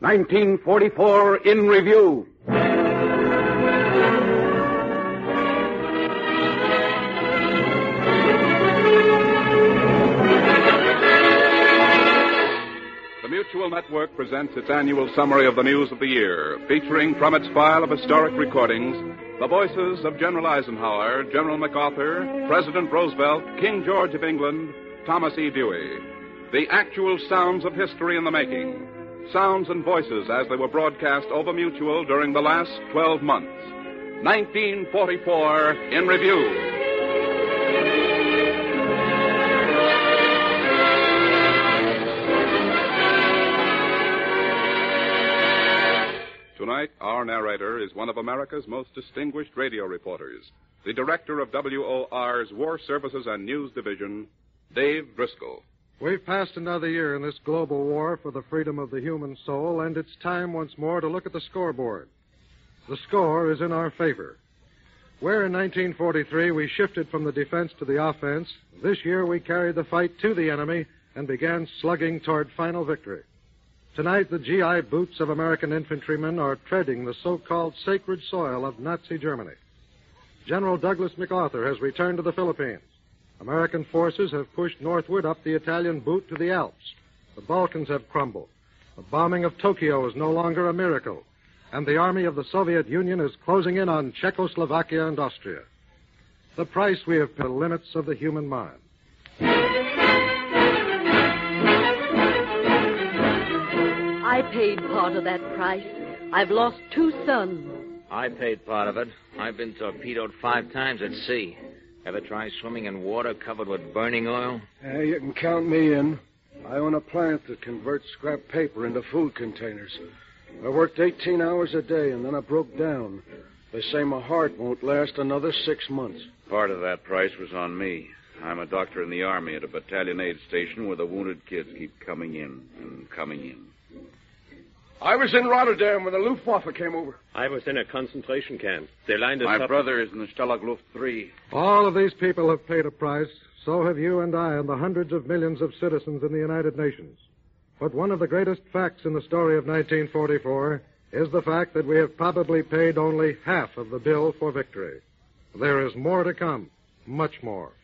1944 in Review. The Mutual Network presents its annual summary of the news of the year, featuring from its file of historic recordings the voices of General Eisenhower, General MacArthur, President Roosevelt, King George of England, Thomas E. Dewey. The actual sounds of history in the making. Sounds and voices as they were broadcast over Mutual during the last 12 months. 1944 in Review. Tonight, our narrator is one of America's most distinguished radio reporters, the director of WOR's War Services and News Division, Dave Driscoll. We've passed another year in this global war for the freedom of the human soul, and it's time once more to look at the scoreboard. The score is in our favor. Where in 1943 we shifted from the defense to the offense, this year we carried the fight to the enemy and began slugging toward final victory. Tonight, the GI boots of American infantrymen are treading the so-called sacred soil of Nazi Germany. General Douglas MacArthur has returned to the Philippines. American forces have pushed northward up the Italian boot to the Alps. The Balkans have crumbled. The bombing of Tokyo is no longer a miracle. And the army of the Soviet Union is closing in on Czechoslovakia and Austria. The price we have paid, the limits of the human mind. I paid part of that price. I've lost 2 sons. I paid part of it. I've been torpedoed 5 times at sea. Ever try swimming in water covered with burning oil? You can count me in. I own a plant that converts scrap paper into food containers. I worked 18 hours a day, and then I broke down. They say my heart won't last another 6 months. Part of that price was on me. I'm a doctor in the Army at a battalion aid station where the wounded kids keep coming in and coming in. I was in Rotterdam when the Luftwaffe came over. I was in a concentration camp. They lined us up. My brother is in the Stalag Luft 3. All of these people have paid a price. So have you and I and the hundreds of millions of citizens in the United Nations. But one of the greatest facts in the story of 1944 is the fact that we have probably paid only half of the bill for victory. There is more to come, much more.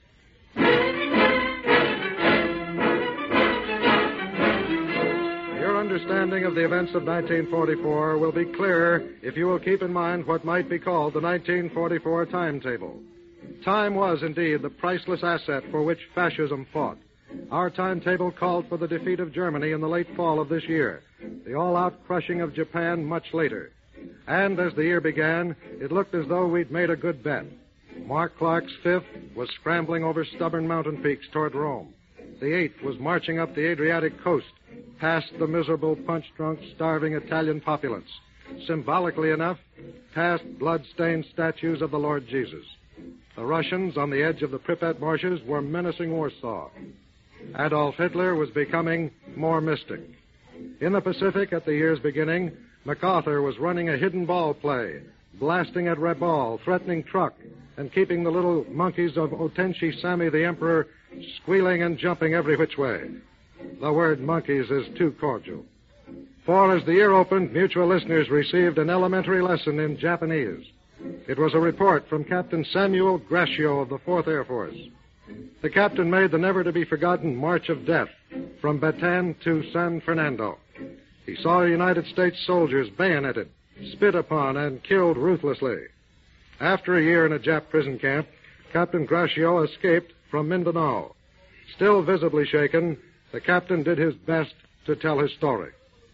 Understanding of the events of 1944 will be clearer if you will keep in mind what might be called the 1944 timetable. Time was indeed the priceless asset for which fascism fought. Our timetable called for the defeat of Germany in the late fall of this year, the all-out crushing of Japan much later. And as the year began, it looked as though we'd made a good bet. Mark Clark's 5th was scrambling over stubborn mountain peaks toward Rome. The 8th was marching up the Adriatic coast, past the miserable, punch-drunk, starving Italian populace. Symbolically enough, past blood-stained statues of the Lord Jesus. The Russians, on the edge of the Pripyat marshes, were menacing Warsaw. Adolf Hitler was becoming more mystic. In the Pacific, at the year's beginning, MacArthur was running a hidden ball play, blasting at Rabaul, threatening Truk, and keeping the little monkeys of Otenshi Sammy the Emperor squealing and jumping every which way. The word monkeys is too cordial. For as the year opened, Mutual listeners received an elementary lesson in Japanese. It was a report from Captain Samuel Gracchio of the 4th Air Force. The captain made the never-to-be-forgotten March of Death from Bataan to San Fernando. He saw United States soldiers bayoneted, spit upon, and killed ruthlessly. After a year in a Jap prison camp, Captain Gracchio escaped from Mindanao. Still visibly shaken, the captain did his best to tell his story.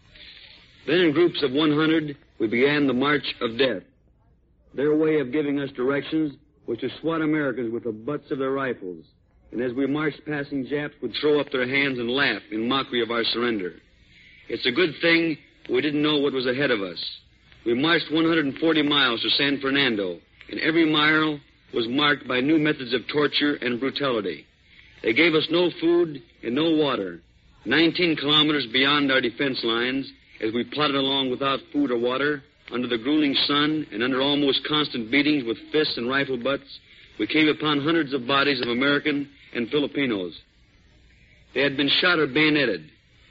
Then in groups of 100, we began the March of Death. Their way of giving us directions was to swat Americans with the butts of their rifles. And as we marched, passing Japs would throw up their hands and laugh in mockery of our surrender. It's a good thing we didn't know what was ahead of us. We marched 140 miles to San Fernando, and every mile was marked by new methods of torture and brutality. They gave us no food and no water. 19 kilometers beyond our defense lines, as we plodded along without food or water, under the grueling sun and under almost constant beatings with fists and rifle butts, we came upon hundreds of bodies of American and Filipinos. They had been shot or bayoneted.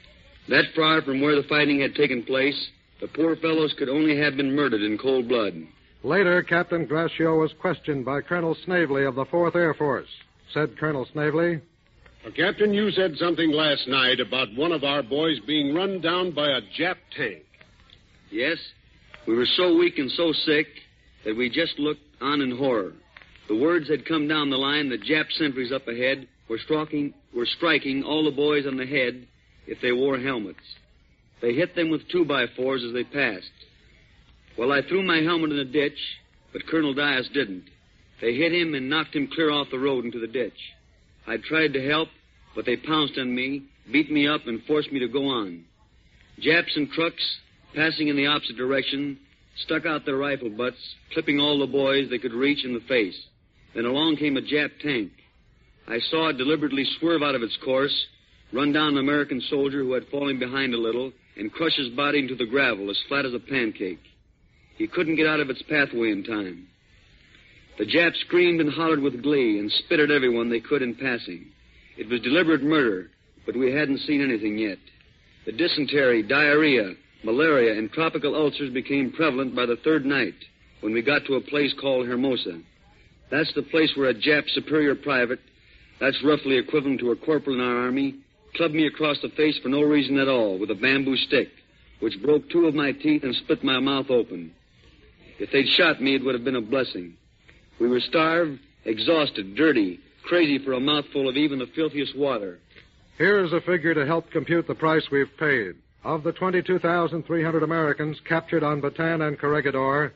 That far from where the fighting had taken place, the poor fellows could only have been murdered in cold blood. Later, Captain Gracio was questioned by Colonel Snavely of the 4th Air Force. Said Colonel Snavely, Captain, you said something last night about one of our boys being run down by a Jap tank. Yes, we were so weak and so sick that we just looked on in horror. The words had come down the line that Jap sentries up ahead were striking all the boys on the head if they wore helmets. They hit them with 2x4s as they passed. Well, I threw my helmet in the ditch, but Colonel Dias didn't. They hit him and knocked him clear off the road into the ditch. I tried to help, but they pounced on me, beat me up, and forced me to go on. Japs and trucks, passing in the opposite direction, stuck out their rifle butts, clipping all the boys they could reach in the face. Then along came a Jap tank. I saw it deliberately swerve out of its course, run down an American soldier who had fallen behind a little, and crush his body into the gravel as flat as a pancake. He couldn't get out of its pathway in time. The Japs screamed and hollered with glee and spit at everyone they could in passing. It was deliberate murder, but we hadn't seen anything yet. The dysentery, diarrhea, malaria, and tropical ulcers became prevalent by the third night when we got to a place called Hermosa. That's the place where a Jap superior private, that's roughly equivalent to a corporal in our army, clubbed me across the face for no reason at all with a bamboo stick, which broke 2 of my teeth and split my mouth open. If they'd shot me, it would have been a blessing. We were starved, exhausted, dirty, crazy for a mouthful of even the filthiest water. Here is a figure to help compute the price we've paid. Of the 22,300 Americans captured on Bataan and Corregidor,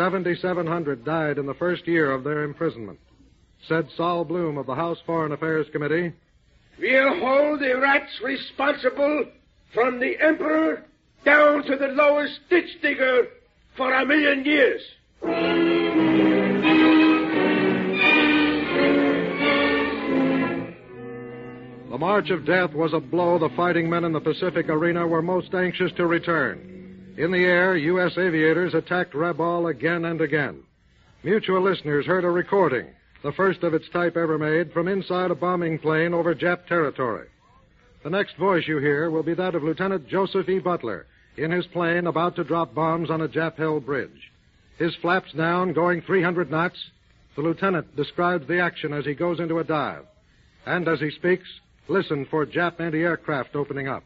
7,700 died in the first year of their imprisonment. Said Saul Bloom of the House Foreign Affairs Committee, We'll hold the rats responsible from the emperor down to the lowest ditch digger for 1,000,000 years. The March of Death was a blow the fighting men in the Pacific arena were most anxious to return. In the air, U.S. aviators attacked Rabaul again and again. Mutual listeners heard a recording, the first of its type ever made, from inside a bombing plane over Jap territory. The next voice you hear will be that of Lieutenant Joseph E. Butler in his plane about to drop bombs on a Jap-held bridge. His flaps down, going 300 knots, the lieutenant describes the action as he goes into a dive. And as he speaks, listen for Jap anti-aircraft opening up.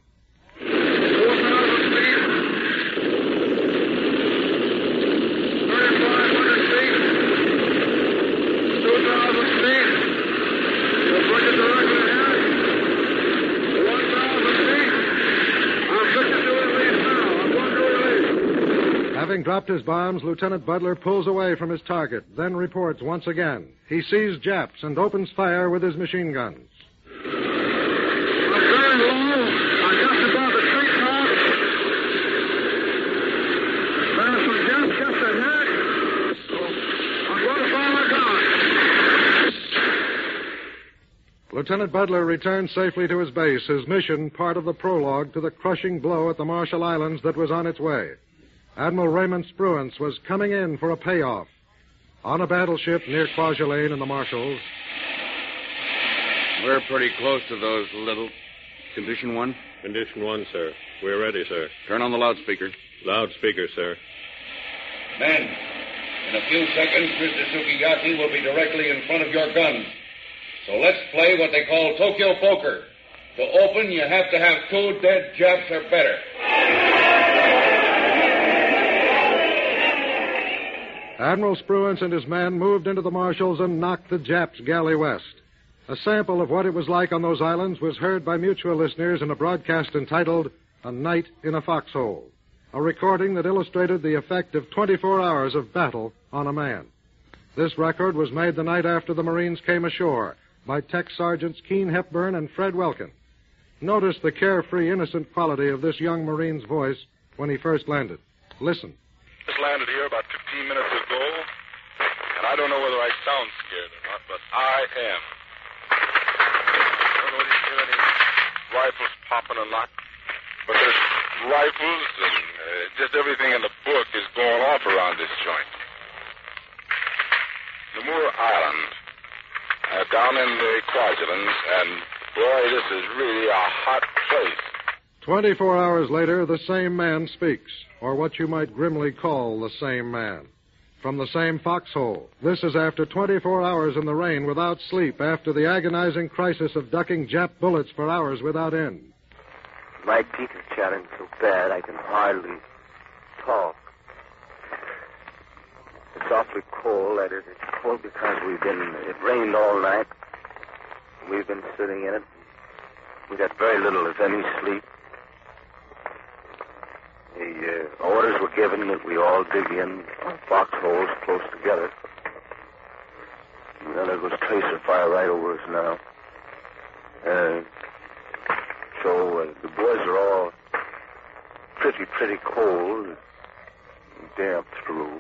Having dropped his bombs, Lieutenant Butler pulls away from his target, then reports once again. He sees Japs and opens fire with his machine guns. Lieutenant Butler returns safely to his base, his mission part of the prologue to the crushing blow at the Marshall Islands that was on its way. Admiral Raymond Spruance was coming in for a payoff. On a battleship near Kwajalein in the Marshalls. We're pretty close to those little... Condition 1? Condition 1, sir. We're ready, sir. Turn on the loudspeaker. Loudspeaker, sir. Men, in a few seconds, Mr. Sukiyaki will be directly in front of your guns. So let's play what they call Tokyo poker. To open, you have to have 2 dead Japs or better. Admiral Spruance and his men moved into the Marshalls and knocked the Japs galley west. A sample of what it was like on those islands was heard by mutual listeners in a broadcast entitled A Night in a Foxhole, a recording that illustrated the effect of 24 hours of battle on a man. This record was made the night after the Marines came ashore by Tech Sergeants Keene Hepburn and Fred Welkin. Notice the carefree, innocent quality of this young Marine's voice when he first landed. Listen. Just landed here about 15 minutes ago, and I don't know whether I sound scared or not, but I am. I don't know whether you hear any rifles popping or not, but there's rifles and just everything in the book is going off around this joint. Namur Island, down in the Kwajalein, and boy, this is really a hot place. 24 hours later, the same man speaks, or what you might grimly call the same man. From the same foxhole. This is after 24 hours in the rain without sleep, after the agonizing crisis of ducking Jap bullets for hours without end. My teeth are chattering so bad I can hardly talk. It's awfully cold. That is, it's cold because it rained all night. We've been sitting in it. We got very little, if any, sleep. The orders were given that we all dig in foxholes close together. And then there goes tracer fire right over us now. So the boys are all pretty cold and damp through.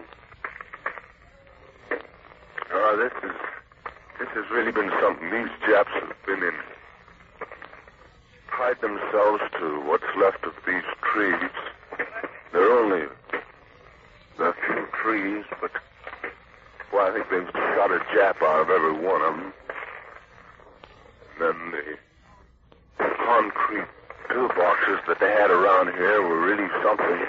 This has really been something. These Japs have been in. Tied themselves to what's left of these trees. They're only a few trees, but well, I think they've shot a Jap out of every one of them. Then the concrete pillboxes that they had around here were really something.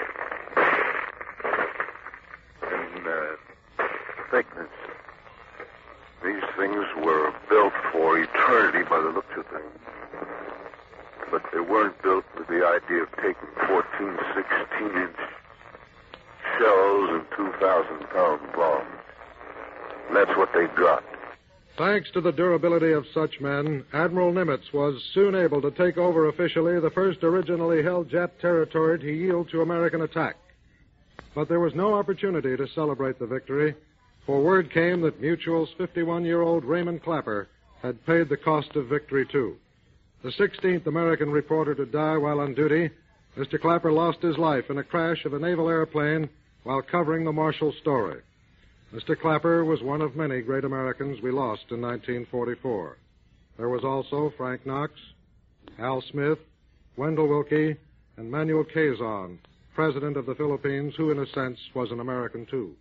And thickness. These things were built for eternity by the looks of things. But they weren't built with the idea of taking 14, 16-inch shells and 2,000-pound bombs. And that's what they got. Thanks to the durability of such men, Admiral Nimitz was soon able to take over officially the first originally held Jap territory to yield to American attack. But there was no opportunity to celebrate the victory, for word came that Mutual's 51-year-old Raymond Clapper had paid the cost of victory, too. The 16th American reporter to die while on duty, Mr. Clapper lost his life in a crash of a naval airplane while covering the Marshall story. Mr. Clapper was one of many great Americans we lost in 1944. There was also Frank Knox, Al Smith, Wendell Willkie, and Manuel Quezon, President of the Philippines, who in a sense was an American too.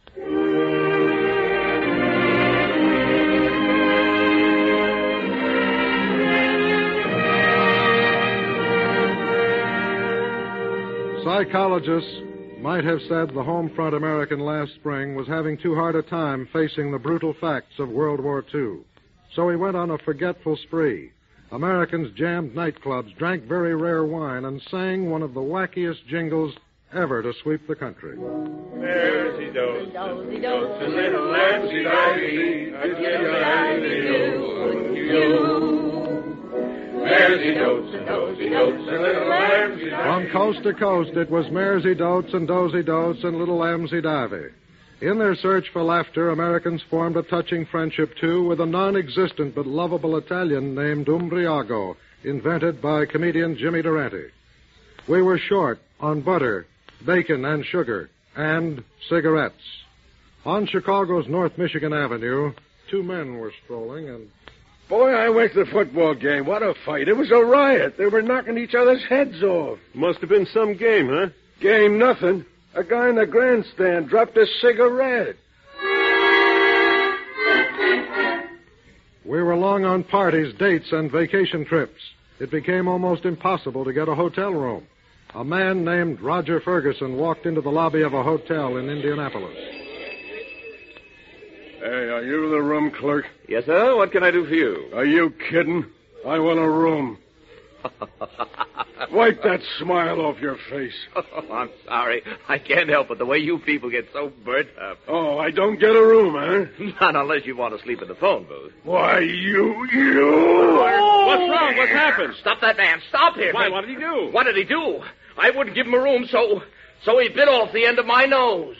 Psychologists might have said the home front American last spring was having too hard a time facing the brutal facts of World War II. So he went on a forgetful spree. Americans jammed nightclubs, drank very rare wine, and sang one of the wackiest jingles ever to sweep the country. Mersey dotes, dozy dotes, a little lambsy divey, I tell you. Mersey dotes and dozy dotes, a little lambsy divey. From coast to coast, it was Mersey dotes and dozy dotes and little lambsy divey. In their search for laughter, Americans formed a touching friendship, too, with a non-existent but lovable Italian named Umbriago, invented by comedian Jimmy Durante. We were short on butter, bacon, and sugar, and cigarettes. On Chicago's North Michigan Avenue, two men were strolling, and... Boy, I went to the football game. What a fight. It was a riot. They were knocking each other's heads off. Must have been some game, huh? Game nothing. A guy in the grandstand dropped a cigarette. We were long on parties, dates, and vacation trips. It became almost impossible to get a hotel room. A man named Roger Ferguson walked into the lobby of a hotel in Indianapolis. Hey, are you the room clerk? Yes, sir. What can I do for you? Are you kidding? I want a room. Wipe that smile off your face. Oh, I'm sorry. I can't help it. The way you people get so burnt up. Oh, I don't get a room, huh? Not unless you want to sleep in the phone booth. Why, you... What's wrong? What happened? Stop that man. Stop him. Why, what did he do? What did he do? I wouldn't give him a room, so he bit off the end of my nose.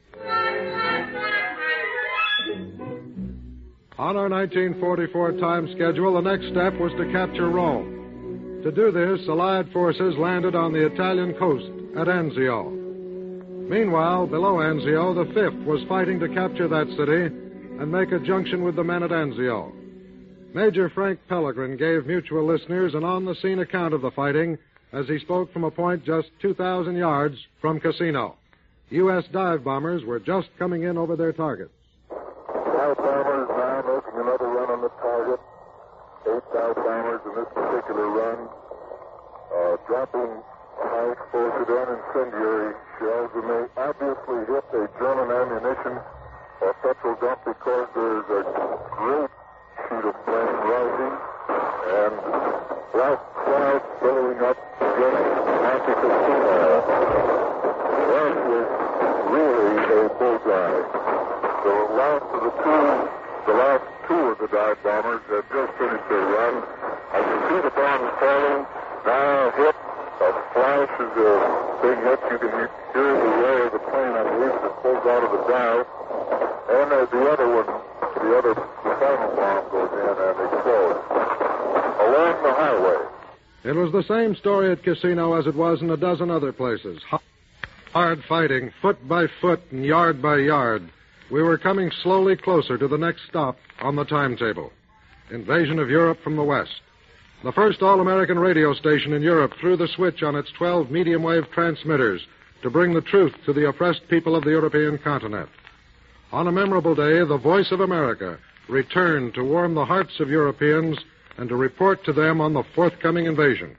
On our 1944 time schedule, the next step was to capture Rome. To do this, Allied forces landed on the Italian coast at Anzio. Meanwhile, below Anzio, the 5th was fighting to capture that city and make a junction with the men at Anzio. Major Frank Pellegrin gave Mutual listeners an on-the-scene account of the fighting as he spoke from a point just 2,000 yards from Cassino. U.S. dive bombers were just coming in over their targets. Dive bombers now making another run on the target. 8 dive bombers in this particular run. Drop dropping high-explosive and incendiary shells, and they obviously hit a German ammunition or petrol dump because there's a great sheet of flame rising and black clouds billowing up against Monte Cassino. That was really a bullseye. The last two of the dive bombers had just finished their run. I can see the bombs falling. Now hit. A flash is a big hit. You can hear the roar of the plane, I believe, that pulls out of the dive. And the final bomb goes in and explodes along the highway. It was the same story at Casino as it was in a dozen other places. Hard fighting, foot by foot and yard by yard. We were coming slowly closer to the next stop on the timetable. Invasion of Europe from the West. The first all-American radio station in Europe threw the switch on its 12 medium-wave transmitters to bring the truth to the oppressed people of the European continent. On a memorable day, the Voice of America returned to warm the hearts of Europeans and to report to them on the forthcoming invasion.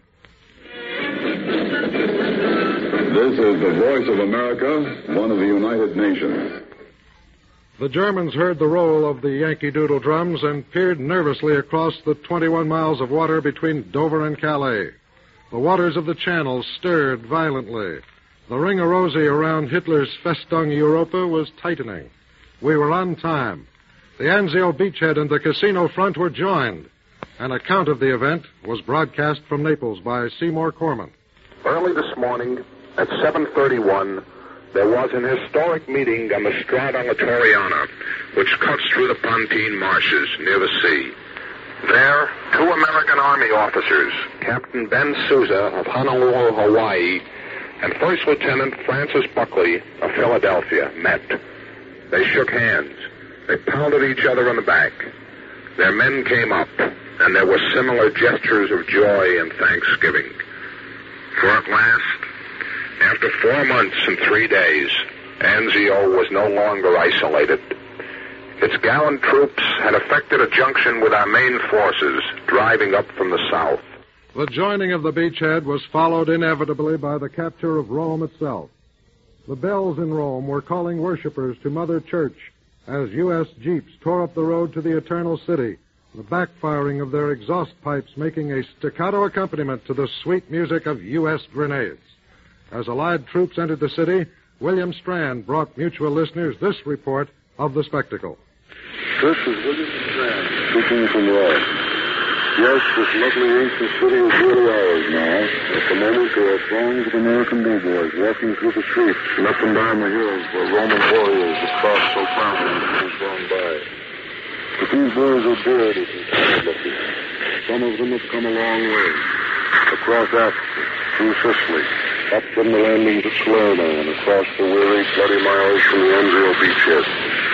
This is the Voice of America, one of the United Nations. The Germans heard the roll of the Yankee Doodle drums and peered nervously across the 21 miles of water between Dover and Calais. The waters of the Channel stirred violently. The ring-a-rosy around Hitler's Festung Europa was tightening. We were on time. The Anzio beachhead and the Casino front were joined. An account of the event was broadcast from Naples by Seymour Corman. Early this morning, at 7:31, there was an historic meeting on the Strada Littoriana, which cuts through the Pontine Marshes near the sea. There, 2 American Army officers, Captain Ben Souza of Honolulu, Hawaii, and First Lieutenant Francis Buckley of Philadelphia, met. They shook hands. They pounded each other on the back. Their men came up, and there were similar gestures of joy and thanksgiving. For at last, after 4 months and 3 days, Anzio was no longer isolated. Its gallant troops had effected a junction with our main forces driving up from the south. The joining of the beachhead was followed inevitably by the capture of Rome itself. The bells in Rome were calling worshippers to Mother Church as U.S. jeeps tore up the road to the Eternal City, the backfiring of their exhaust pipes making a staccato accompaniment to the sweet music of U.S. grenades. As Allied troops entered the city, William Strand brought mutual listeners this report of the spectacle. This is William Strand speaking from Rome. Yes, this lovely ancient city is really ours now. At the moment, there are throngs of American doughboys walking through the streets and up and down the hills where Roman warriors have crossed so proudly in the years gone by. But these boys are bearded and tired-looking. Some of them have come a long way. Across Africa, through Sicily, up from the landings at Salerno and across the weary, bloody miles from the Anzio beachhead.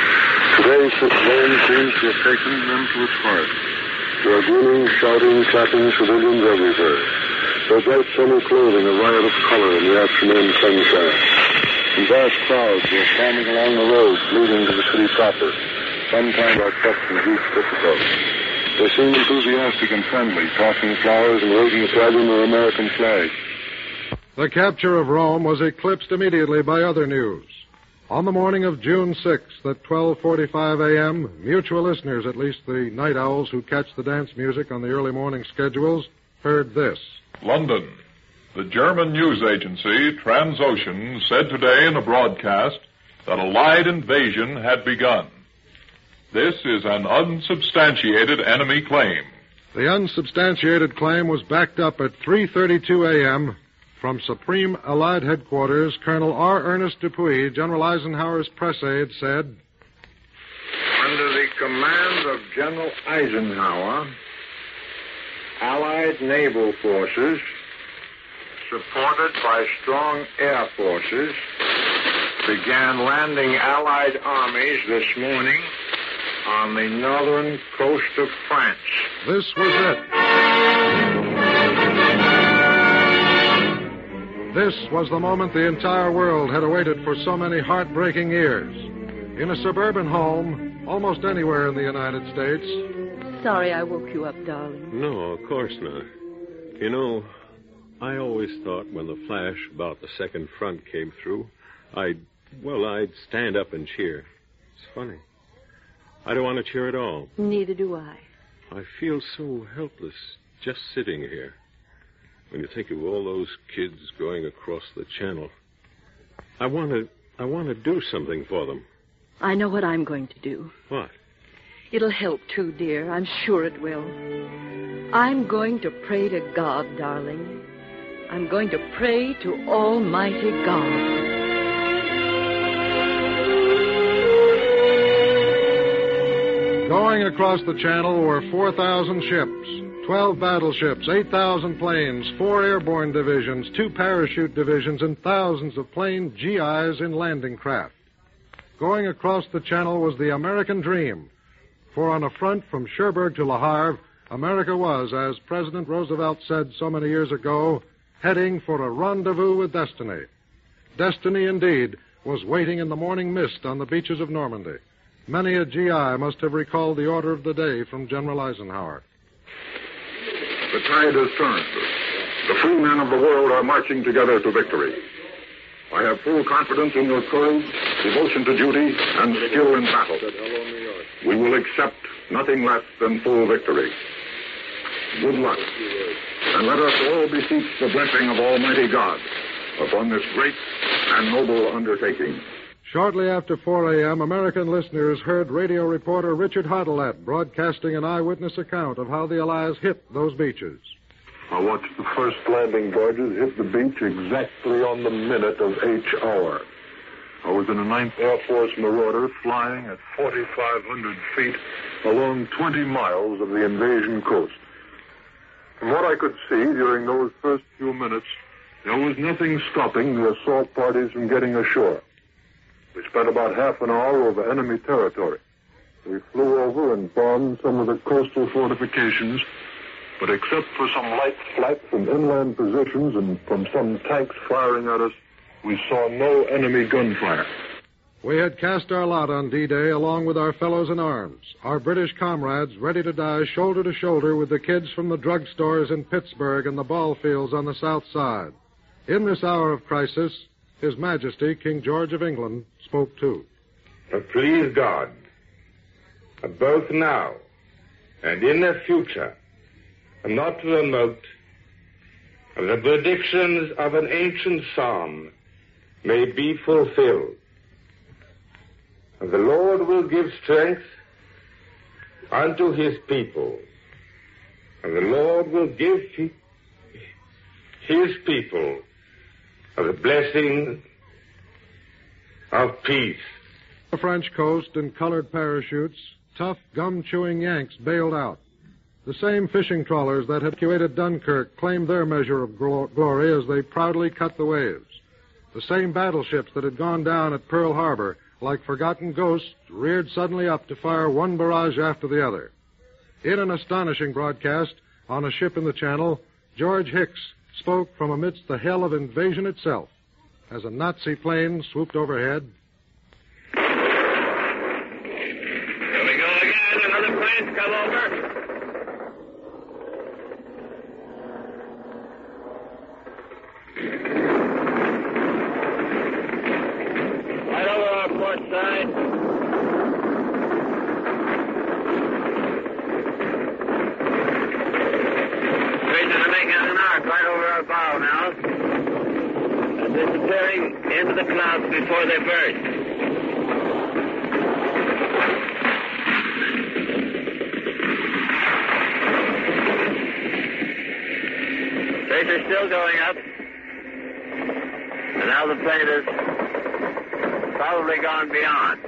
Today, such Rome seems to have taken them to its heart. There are grinning, shouting, clapping civilians everywhere. Their bright summer clothing a riot of color in the afternoon sunshine. And vast crowds were forming along the roads leading to the city proper. Sometimes our trucks and jeeps difficult. They seem enthusiastic and friendly, tossing flowers and waving the Italian or American flag. The capture of Rome was eclipsed immediately by other news. On the morning of June 6th at 12:45 a.m., mutual listeners, at least the night owls who catch the dance music on the early morning schedules, heard this. London. The German news agency, Transocean, said today in a broadcast that Allied invasion had begun. This is an unsubstantiated enemy claim. The unsubstantiated claim was backed up at 3:32 a.m., from Supreme Allied Headquarters. Colonel R. Ernest Dupuy, General Eisenhower's press aide, said, Under the command of General Eisenhower, Allied naval forces, supported by strong air forces, began landing Allied armies this morning on the northern coast of France. This was it. This was the moment the entire world had awaited for so many heartbreaking years. In a suburban home, almost anywhere in the United States. Sorry I woke you up, darling. No, of course not. You know, I always thought when the flash about the second front came through, I'd stand up and cheer. It's funny. I don't want to cheer at all. Neither do I. I feel so helpless just sitting here. When you think of all those kids going across the channel, I want to do something for them. I know what I'm going to do. What? It'll help, too, dear. I'm sure it will. I'm going to pray to God, darling. I'm going to pray to Almighty God. Going across the channel were 4,000 ships, 12 battleships, 8,000 planes, 4 airborne divisions, 2 parachute divisions, and thousands of plain GIs in landing craft. Going across the channel was the American dream, for on a front from Cherbourg to Le Havre, America was, as President Roosevelt said so many years ago, heading for a rendezvous with destiny. Destiny, indeed, was waiting in the morning mist on the beaches of Normandy. Many a GI must have recalled the order of the day from General Eisenhower. The tide has turned. The free men of the world are marching together to victory. I have full confidence in your courage, devotion to duty, and skill in battle. We will accept nothing less than full victory. Good luck. And let us all beseech the blessing of Almighty God upon this great and noble undertaking. Shortly after 4 a.m., American listeners heard radio reporter Richard Hodelet broadcasting an eyewitness account of how the Allies hit those beaches. I watched the first landing barges hit the beach exactly on the minute of H hour. I was in a 9th Air Force Marauder flying at 4,500 feet along 20 miles of the invasion coast. From what I could see during those first few minutes, there was nothing stopping the assault parties from getting ashore. We spent about half an hour over enemy territory. We flew over and bombed some of the coastal fortifications, but except for some light flight from inland positions and from some tanks firing at us, we saw no enemy gunfire. We had cast our lot on D-Day along with our fellows in arms, our British comrades ready to die shoulder to shoulder with the kids from the drugstores in Pittsburgh and the ball fields on the South Side. In this hour of crisis, His Majesty, King George of England, spoke too. Please God, both now and in the future, not remote, the predictions of an ancient psalm may be fulfilled. The Lord will give strength unto his people. And the Lord will give his people the blessing of peace. The French coast in colored parachutes, tough, gum-chewing Yanks bailed out. The same fishing trawlers that had evacuated Dunkirk claimed their measure of glory as they proudly cut the waves. The same battleships that had gone down at Pearl Harbor, like forgotten ghosts, reared suddenly up to fire one barrage after the other. In an astonishing broadcast on a ship in the Channel, George Hicks spoke from amidst the hell of invasion itself as a Nazi plane swooped overhead. Here we go again. Another plane's come over. Right over our port side. Rangers are making an arc right over our bow now. And disappearing into the clouds before they burst. Racer's still going up. And now the plane is probably gone beyond.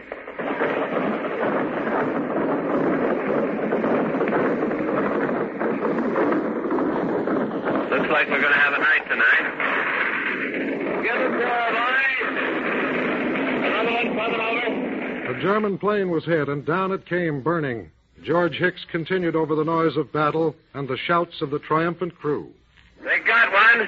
Looks like we're going to have a night tonight. Get it there, boys. Another one coming over. A German plane was hit, and down it came, burning. George Hicks continued over the noise of battle and the shouts of the triumphant crew. They got one.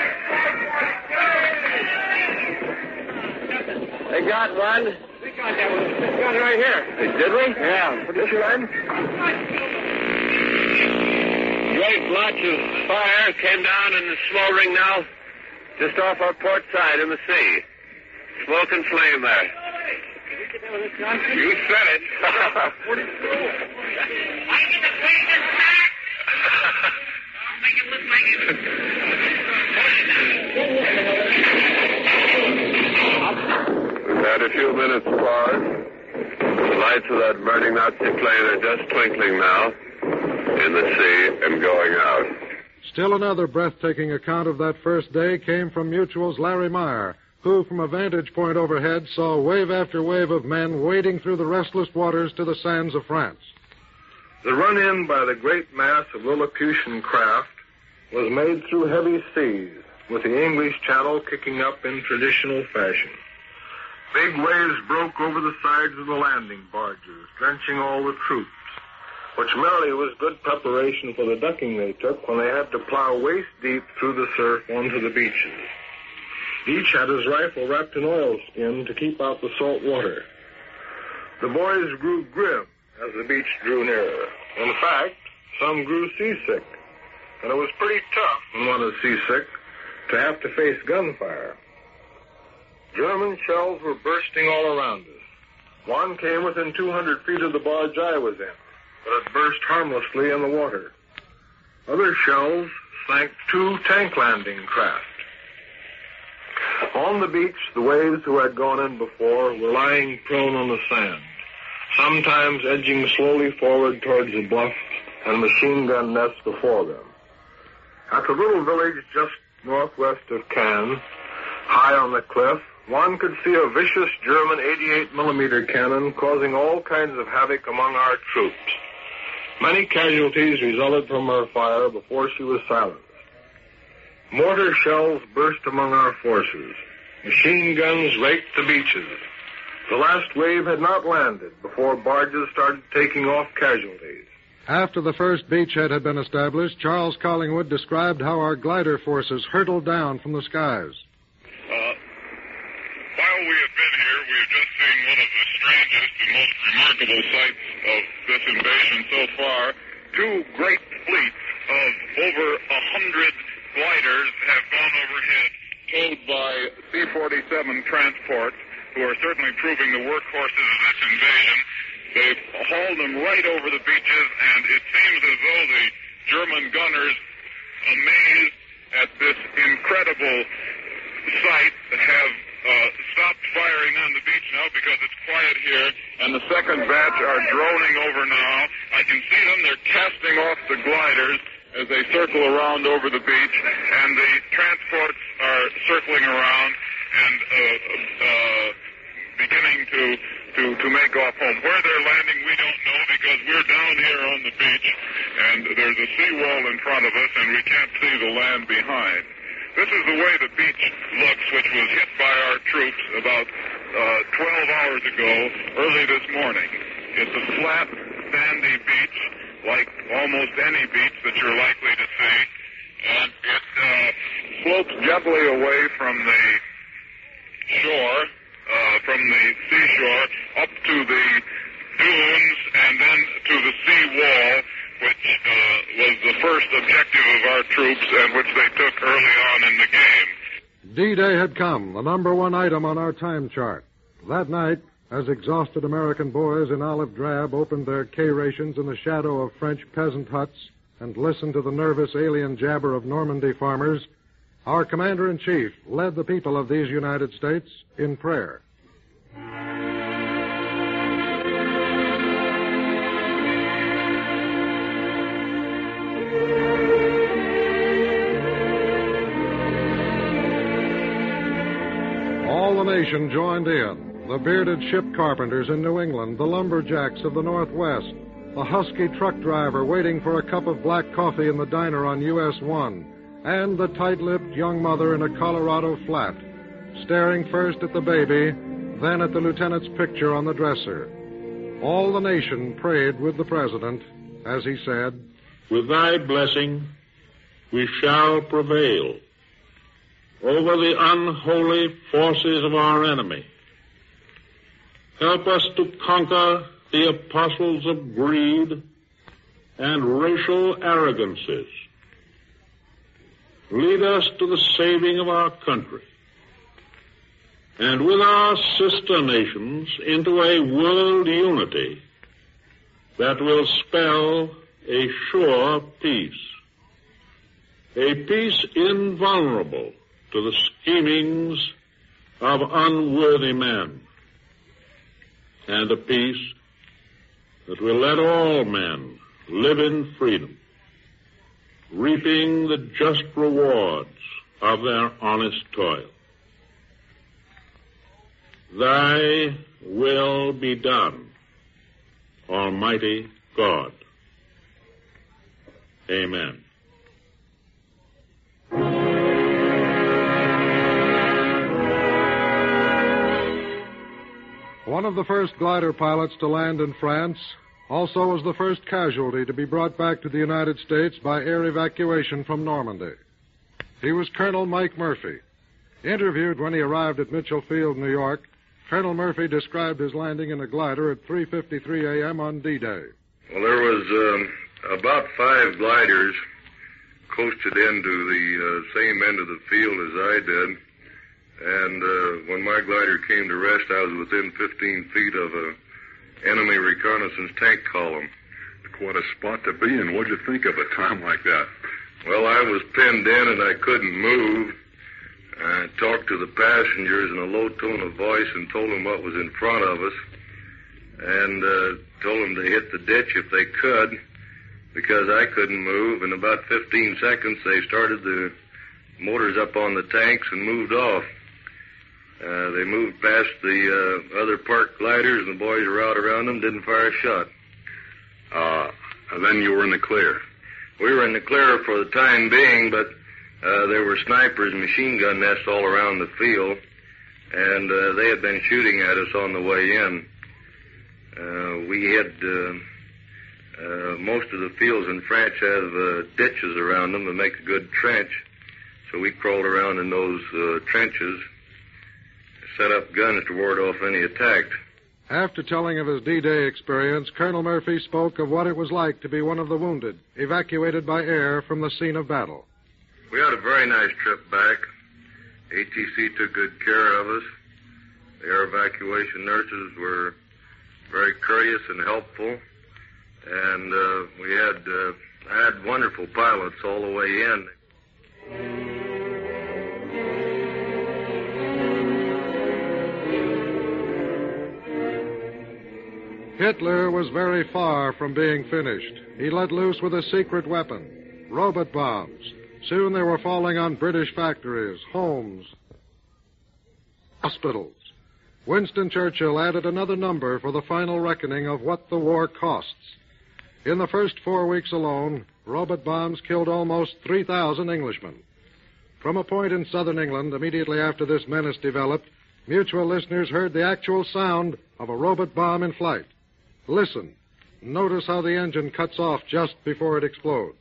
They got one. We got that one. We got it right here. Did we? Yeah. What did you learn? great blotch of fire came down and is smoldering now just off our port side in the sea. Smoke and flame there. You said it. We've had a few minutes pause. The lights of that burning Nazi plane are just twinkling now in the sea and going out. Still another breathtaking account of that first day came from Mutual's Larry Meyer, who, from a vantage point overhead, saw wave after wave of men wading through the restless waters to the sands of France. The run-in by the great mass of Lilliputian craft was made through heavy seas, with the English Channel kicking up in traditional fashion. Big waves broke over the sides of the landing barges, drenching all the troops, which merely was good preparation for the ducking they took when they had to plow waist-deep through the surf onto the beaches. Each had his rifle wrapped in oilskin to keep out the salt water. The boys grew grim as the beach drew nearer. In fact, some grew seasick, and it was pretty tough when one is seasick to have to face gunfire. German shells were bursting all around us. One came within 200 feet of the barge I was in, but it burst harmlessly in the water. Other shells sank 2 tank landing craft. On the beach, the waves who had gone in before were lying prone on the sand, sometimes edging slowly forward towards the bluff and machine gun nests before them. At the little village just northwest of Cannes, high on the cliff, one could see a vicious German 88mm cannon causing all kinds of havoc among our troops. Many casualties resulted from her fire before she was silenced. Mortar shells burst among our forces. Machine guns raked the beaches. The last wave had not landed before barges started taking off casualties. After the first beachhead had been established, Charles Collingwood described how our glider forces hurtled down from the skies. While we have been here, we have just seen one of the strangest and most remarkable sights of this invasion so far. 2 great fleets of over 100 gliders have gone overhead, towed by C-47 transports, who are certainly proving the workhorses of this invasion. They've hauled them right over the beaches, and it seems as though the German gunners, amazed at this incredible sight, have stopped firing on the beach now because it's quiet here, and the second batch are droning over now. I can see them. They're casting off the gliders as they circle around over the beach, and the transports are circling around and beginning to make off home. Where they're landing, we don't know because we're down here on the beach, and there's a seawall in front of us, and we can't see the land behind. This is the way the beach looks, which was hit by our troops about 12 hours ago, early this morning. It's a flat, sandy beach, like almost any beach that you're likely to see, and it slopes gently away from the shore, from the seashore, up to the dunes, and then to the sea wall, which was the first objective of our troops and which they took early on in the game. D-Day had come, the number 1 item on our time chart. That night, as exhausted American boys in olive drab opened their K-rations in the shadow of French peasant huts and listened to the nervous alien jabber of Normandy farmers, our Commander-in-Chief led the people of these United States in prayer. All the nation joined in. The bearded ship carpenters in New England, the lumberjacks of the Northwest, the husky truck driver waiting for a cup of black coffee in the diner on US 1, and the tight-lipped young mother in a Colorado flat, staring first at the baby, then at the lieutenant's picture on the dresser. All the nation prayed with the president as he said, "With thy blessing, we shall prevail over the unholy forces of our enemy. Help us to conquer the apostles of greed and racial arrogances. Lead us to the saving of our country, and with our sister nations into a world unity that will spell a sure peace, a peace invulnerable to the schemings of unworthy men, and a peace that will let all men live in freedom, reaping the just rewards of their honest toil. Thy will be done, Almighty God. Amen. One of the first glider pilots to land in France also was the first casualty to be brought back to the United States by air evacuation from Normandy. He was Colonel Mike Murphy. Interviewed when he arrived at Mitchell Field, New York, Colonel Murphy described his landing in a glider at 3:53 a.m. on D-Day. Well, there was about 5 gliders coasted into the same end of the field as I did. And when my glider came to rest, I was within 15 feet of an enemy reconnaissance tank column. Quite a spot to be in. What'd you think of a time like that? Well, I was pinned in and I couldn't move. I talked to the passengers in a low tone of voice and told them what was in front of us, and told them to hit the ditch if they could, because I couldn't move. In about 15 seconds, they started the motors up on the tanks and moved off. They moved past the other parked gliders, and the boys were out around them, didn't fire a shot. And then you were in the clear. We were in the clear for the time being, but there were snipers and machine gun nests all around the field, and they had been shooting at us on the way in. We had most of the fields in France have ditches around them to make a good trench, so we crawled around in those trenches, set up guns to ward off any attack. After telling of his D-Day experience, Colonel Murphy spoke of what it was like to be one of the wounded, evacuated by air from the scene of battle. We had a very nice trip back. ATC took good care of us. The air evacuation nurses were very courteous and helpful. And we had wonderful pilots all the way in. Hitler was very far from being finished. He let loose with a secret weapon, robot bombs. Soon they were falling on British factories, homes, hospitals. Winston Churchill added another number for the final reckoning of what the war costs. In the first 4 weeks alone, robot bombs killed almost 3,000 Englishmen. From a point in southern England, immediately after this menace developed, Mutual listeners heard the actual sound of a robot bomb in flight. Listen. Notice how the engine cuts off just before it explodes.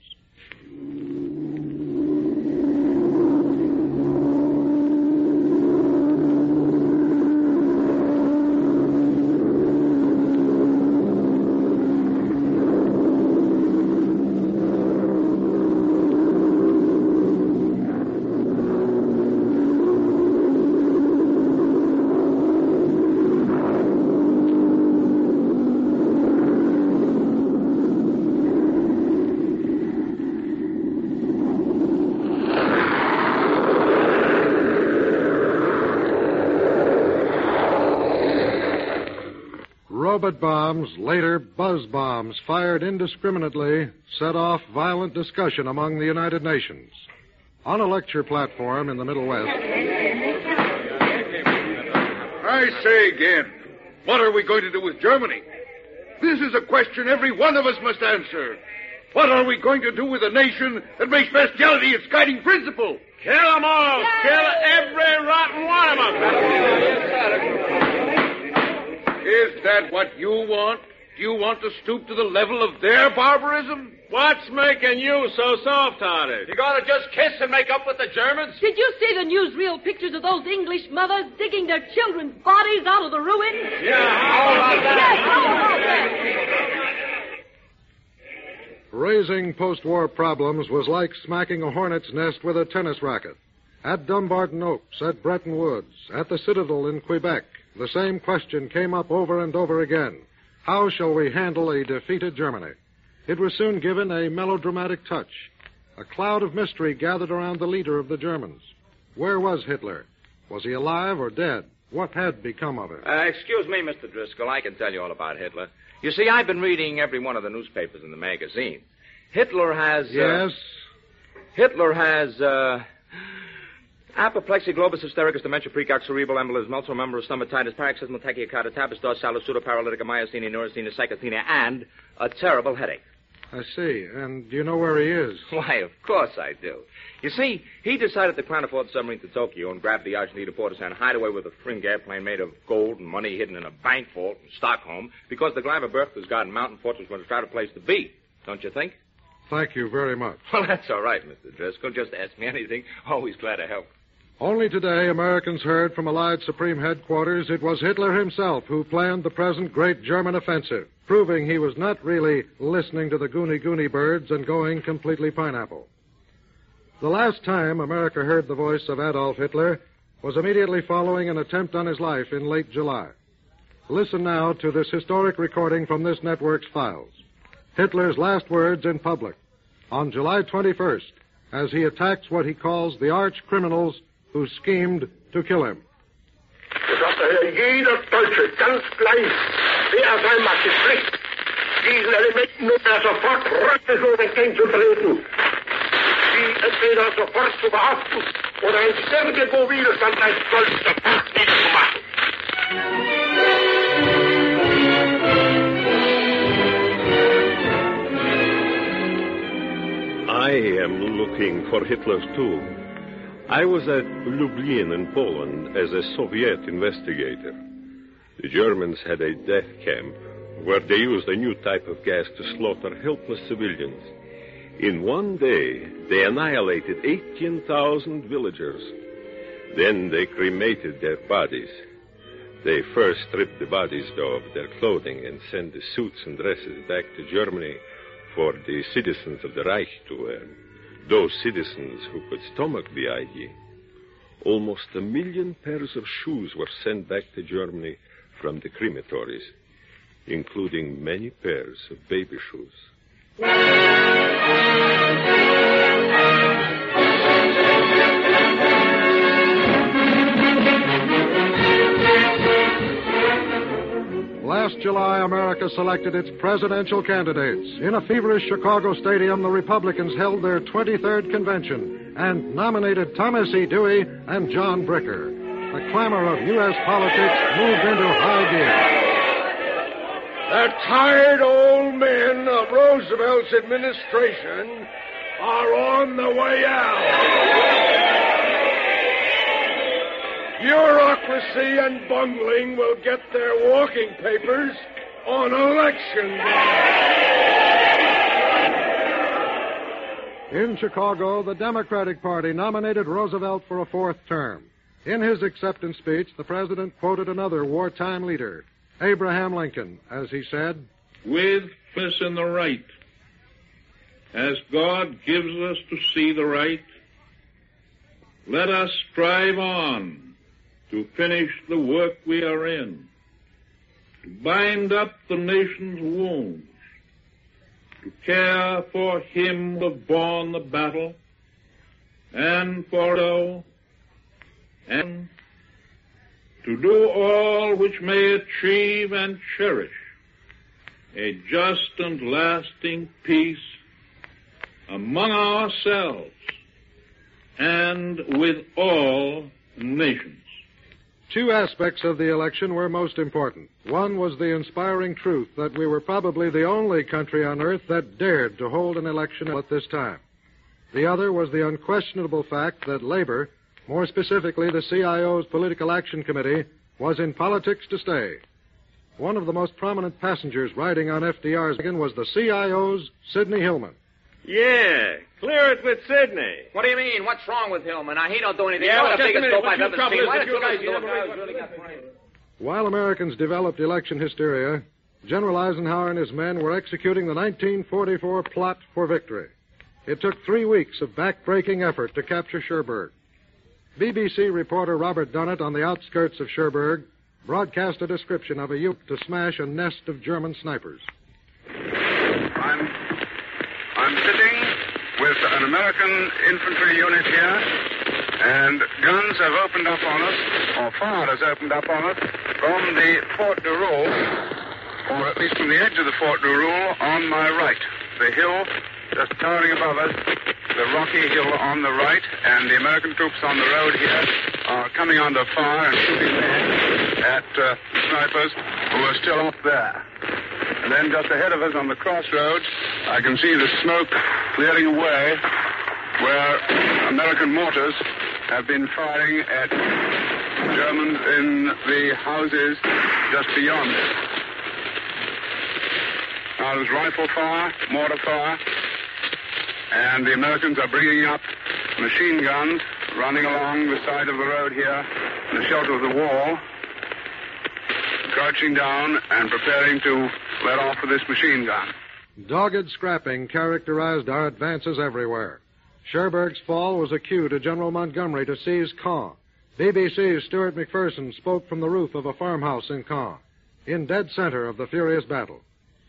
Robot bombs, later buzz bombs, fired indiscriminately, set off violent discussion among the United Nations. On a lecture platform in the Middle West. I say again, what are we going to do with Germany? This is a question every one of us must answer. What are we going to do with a nation that makes bestiality its guiding principle? Kill them all! Kill every rotten one of them! Is that what you want? Do you want to stoop to the level of their barbarism? What's making you so soft-hearted? You gonna just kiss and make up with the Germans? Did you see the newsreel pictures of those English mothers digging their children's bodies out of the ruins? Yeah, how about that? Yes, how about that? Raising post-war problems was like smacking a hornet's nest with a tennis racket. At Dumbarton Oaks, at Bretton Woods, at the Citadel in Quebec, the same question came up over and over again. How shall we handle a defeated Germany? It was soon given a melodramatic touch. A cloud of mystery gathered around the leader of the Germans. Where was Hitler? Was he alive or dead? What had become of him? Excuse me, Mr. Driscoll. I can tell you all about Hitler. You see, I've been reading every one of the newspapers and the magazines. Hitler has... Yes? Hitler has, apoplexy, globus hystericus, dementia, precox, cerebral embolism, also member of stomatitis, paroxysmal tachycardia, tabus dorsal, pseudoparalytica, myasthenia, neurasthenia, psychothenia, and a terrible headache. I see. And do you know where he is? Why, of course I do. You see, he decided to climb aboard the submarine to Tokyo and grab the Argentina Portersan hideaway with a Fring airplane made of gold and money hidden in a bank vault in Stockholm because the Gleiber Berchtesgaden mountain fortress was a proud place to be. Don't you think? Thank you very much. Well, that's all right, Mr. Driscoll. Just ask me anything. Always glad to help. Only today, Americans heard from Allied Supreme Headquarters it was Hitler himself who planned the present great German offensive, proving he was not really listening to the goony birds and going completely pineapple. The last time America heard the voice of Adolf Hitler was immediately following an attempt on his life in late July. Listen now to this historic recording from this network's files. Hitler's last words in public on July 21st as he attacks what he calls the arch criminals who schemed to kill him. Dass jeder Deutsche ganz gleich, wer sein mag, die Pflicht, diesen Elementen nun sofort rücksichtslos entgegenzutreten, sie entweder sofort zu behaften oder in irgendwo Widerstand als Stolz der Part niederzumachen. I am looking for Hitler's tomb. I was at Lublin in Poland as a Soviet investigator. The Germans had a death camp where they used a new type of gas to slaughter helpless civilians. In one day, they annihilated 18,000 villagers. Then they cremated their bodies. They first stripped the bodies, though, of their clothing and sent the suits and dresses back to Germany for the citizens of the Reich to wear. Those citizens who could stomach the idea. Almost 1 million pairs of shoes were sent back to Germany from the crematories, including many pairs of baby shoes. Last July, America selected its presidential candidates. In a feverish Chicago stadium, the Republicans held their 23rd convention and nominated Thomas E. Dewey and John Bricker. The clamor of U.S. politics moved into high gear. The tired old men of Roosevelt's administration are on the way out. Bureaucracy and bungling will get their walking papers on election day. In Chicago, the Democratic Party nominated Roosevelt for a 4th term. In his acceptance speech, the president quoted another wartime leader, Abraham Lincoln, as he said, "With us in the right, as God gives us to see the right, let us strive on to finish the work we are in, to bind up the nation's wounds, to care for him who have borne the battle, and for all, and to do all which may achieve and cherish a just and lasting peace among ourselves and with all nations." 2 aspects of the election were most important. One was the inspiring truth that we were probably the only country on earth that dared to hold an election at this time. The other was the unquestionable fact that labor, more specifically the CIO's Political Action Committee, was in politics to stay. One of the most prominent passengers riding on FDR's wagon was the CIO's Sidney Hillman. Yeah, clear it with Sidney. What do you mean? What's wrong with Hillman? He don't do anything. Yeah, You're the just a biggest minute. dope I've ever seen. Why don't you guys really got While Americans developed election hysteria, General Eisenhower and his men were executing the 1944 plot for victory. It took 3 weeks of back-breaking effort to capture Cherbourg. BBC reporter Robert Dunnett on the outskirts of Cherbourg broadcast a description of a Ute to smash a nest of German snipers. I'm sitting with an American infantry unit here, and guns have opened up on us, or fire has opened up on us, from the Fort de Roule, or at least from the edge of the Fort de Roule on my right. The hill just towering above us, the rocky hill on the right, and the American troops on the road here are coming under fire and shooting at snipers who are still up there. And then just ahead of us on the crossroads, I can see the smoke clearing away where American mortars have been firing at Germans in the houses just beyond it. Now there's rifle fire, mortar fire, and the Americans are bringing up machine guns, running along the side of the road here, in the shelter of the wall, crouching down and preparing to let off with this machine gun. Dogged scrapping characterized our advances everywhere. Cherbourg's fall was a cue to General Montgomery to seize Caen. BBC's Stuart McPherson spoke from the roof of a farmhouse in Caen, in dead center of the furious battle.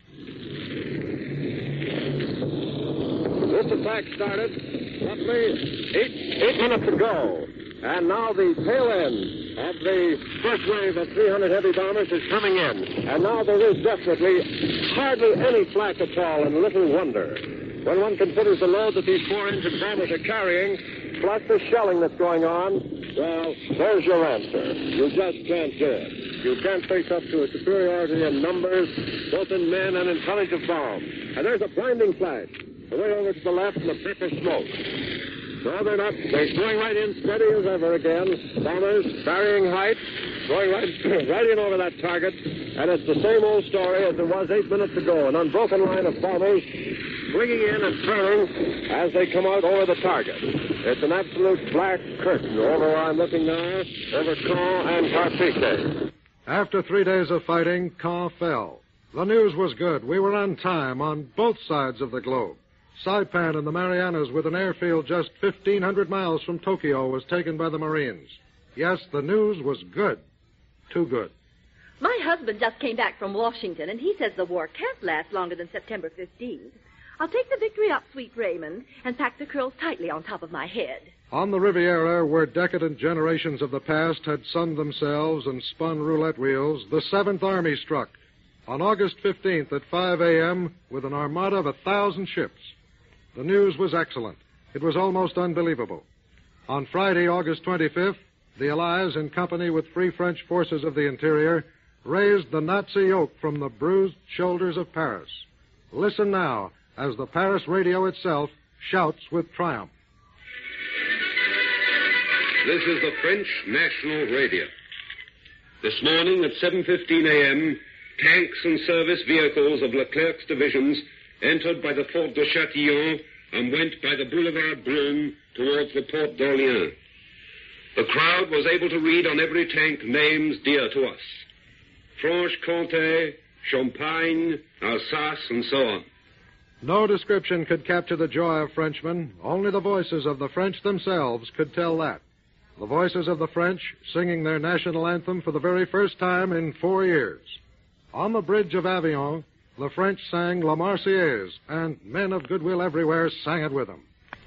This attack started roughly eight minutes ago. And now the tail end of the first wave of 300 heavy bombers is coming in. And now there is definitely hardly any flak at all, and little wonder. When one considers the load that these 4-engine bombers are carrying, plus the shelling that's going on, well, there's your answer. You just can't do it. You can't face up to a superiority in numbers, both in men and in tonnage of bomb. And there's a blinding flash, away over to the left, and a puff of smoke. No, they're not. They're going right in steady as ever again. Bombers, varying height, going right in over that target. And it's the same old story as it was 8 minutes ago. An unbroken line of bombers swinging in and turning as they come out over the target. It's an absolute black curtain over where I'm looking now, over Caen and Carpiche. After 3 days of fighting, Caen fell. The news was good. We were on time on both sides of the globe. Saipan in the Marianas, with an airfield just 1,500 miles from Tokyo, was taken by the Marines. Yes, the news was good. Too good. My husband just came back from Washington, and he says the war can't last longer than September 15th. I'll take the victory up, sweet Raymond, and pack the curls tightly on top of my head. On the Riviera, where decadent generations of the past had sunned themselves and spun roulette wheels, the 7th Army struck on August 15th at 5 a.m. with an armada of 1,000 ships. The news was excellent. It was almost unbelievable. On Friday, August 25th, the Allies, in company with Free French forces of the interior, raised the Nazi yoke from the bruised shoulders of Paris. Listen now as the Paris radio itself shouts with triumph. This is the French National Radio. This morning at 7:15 a.m., tanks and service vehicles of Leclerc's divisions entered by the Fort de Châtillon and went by the Boulevard Brune towards the Porte d'Orléans. The crowd was able to read on every tank names dear to us: Franche-Comté, Champagne, Alsace, and so on. No description could capture the joy of Frenchmen. Only the voices of the French themselves could tell that. The voices of the French singing their national anthem for the very first time in 4 years. On the bridge of Avion, the French sang La Marseillaise, and men of goodwill everywhere sang it with them.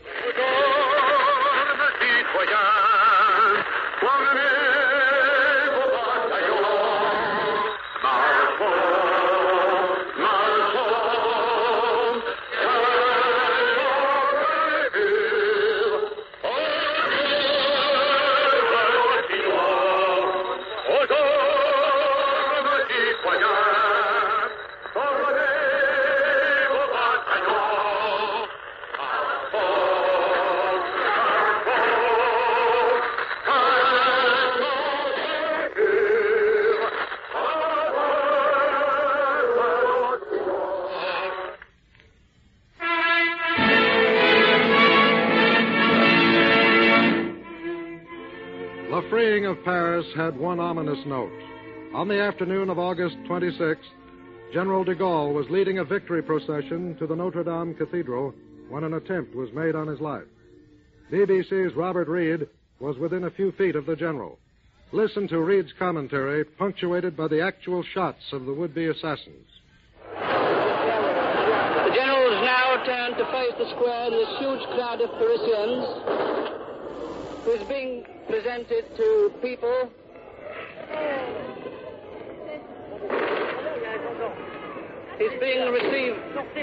The freeing of Paris had one ominous note. On the afternoon of August 26th, General de Gaulle was leading a victory procession to the Notre Dame Cathedral when an attempt was made on his life. BBC's Robert Reed was within a few feet of the general. Listen to Reed's commentary, punctuated by the actual shots of the would-be assassins. The general is now turned to face the square in this huge crowd of Parisians, who is being presented to people. He's being received.